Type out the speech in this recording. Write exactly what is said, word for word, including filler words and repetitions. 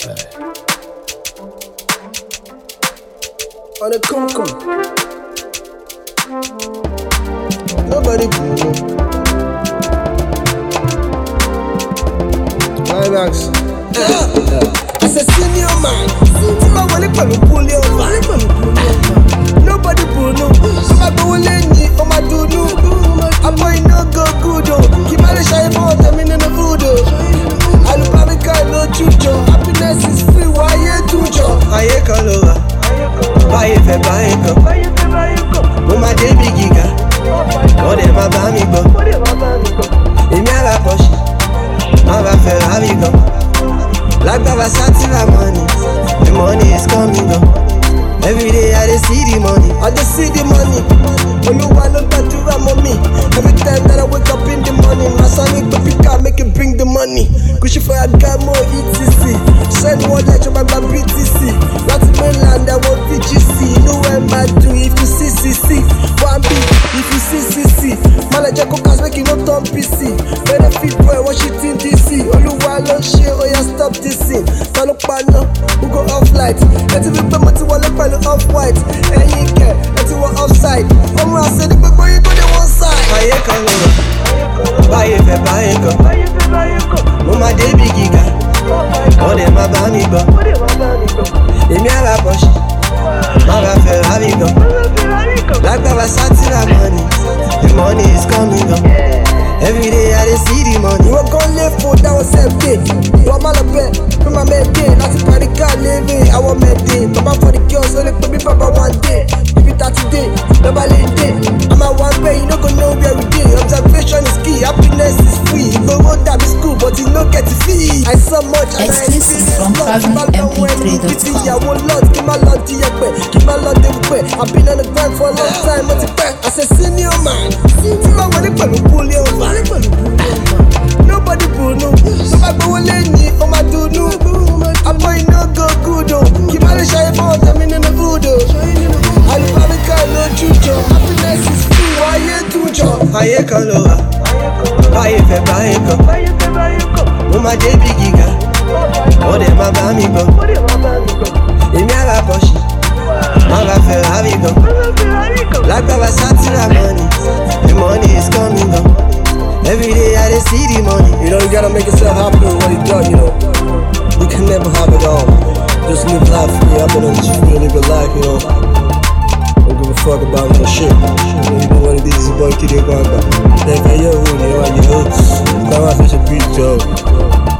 On the come come. Nobody can know. My bags. As a senior man, I want to pull you over. Nobody will know. So I go lenny, oh my do no. I boy no go good. Keep my shy for them in the hood. I look at the no chucho. Happiness is free. Why you do job? I ain't call over. Buy it, buy it, go. Oh my baby giga. Oh they my baby go. In my push. My Ferrari go. Like Baba Satira money. The money is coming go. Every day I dey see the money. I dey see the money. When you want to do ram on me. Every time that I wake up in the morning, my son need to pick up, make it bring the money. Gucci for a guy more E T C. Send one letter by my B T C. Latin mainland I want V G C. Know where I do if you see C C. One B if you see C C. Manager cookas make you no turn P C. Benefit boy Washington D C. Oluwa lo ṣe oya stop this thing. Tanu pano who go off light. Let's be pay money while I off white. Ẹyin kẹ ẹ ti wọ offside. Ọmọ àṣẹ ni gbogbo yín go dey one side. Ayé kan ló rọ̀, báyé fẹ́ báyé kan. Mo máa débi gíga, wọ́n dẹ̀ máa bá mi gbọ́. Èmi àrà Porsche, máa ra Ferrari gan. Lágbára sátìrà money, the money is coming gan. Every day I dey see the money. You were gon' live for that was empty. Wọ́n máa lọ bẹ̀, pé máa mẹ́ẹ̀dẹ́. Láti parí ká léèrè, àwọn mẹ́ẹ̀dẹ́. Bàbá for the girls, ó lè pè mí bàbá one day. If it thirty day, bàbá lè dé. I'm at one way, you no go know where we dey. Observation is key, happiness is free. Ìgbòho dàbí school, but you no get fee. I saw much and I experience lots. Má lọ wọ ẹni títí ìyàwó lot. Kí má lọ di ẹgbẹ́, kí má lọ dé pẹ́. I've been on the grind for a long time, mo ti pẹ́. As a senior man, tí bá wọlé pẹ̀lú pulley over. Nobody will know. So I go lenny, oh my do no. I boy no go good. Keep my shy for them in the hood. I look at the car no chucho. Happiness is free. Why you do job? I ain't call over. Buy it, buy it, go. Oh my baby giga. Oh they my baby go. In my Porsche, my Ferrari go. Like Baba Satira money, the money is coming go. Every day I dey see the money. You know you gotta make yourself happy with what you done, you know. You can never have it all. Just live life, yeah, I've been on this free, live your life, you know. Don't give a fuck about no shit. You know, you do one of these, boy, kid, you're going back. Then, hey, yo, you know, you know, come out such a beat, Joe.